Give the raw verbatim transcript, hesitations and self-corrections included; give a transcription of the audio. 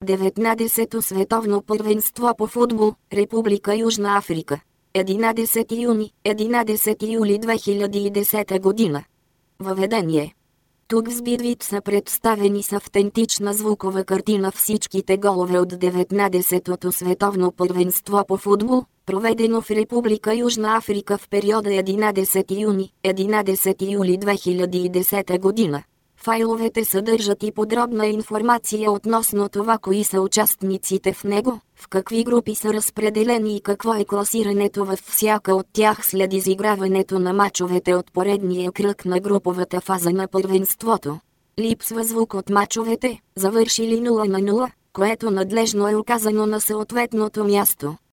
деветнадесето световно първенство по футбол, Република Южна Африка. единадесети юни – единадесети юли две хиляди и десета година. Въведение. Тук в сбит са представени с автентична звукова картина всичките голове от деветнадесетото световно първенство по футбол, проведено в Република Южна Африка в периода единадесети юни – единадесети юли две хиляди и десета година. Файловете съдържат и подробна информация относно това кои са участниците в него, в какви групи са разпределени и какво е класирането във всяка от тях след изиграването на мачовете от поредния кръг на груповата фаза на първенството. Липсва звук от мачовете, завършили нула на нула, което надлежно е указано на съответното място.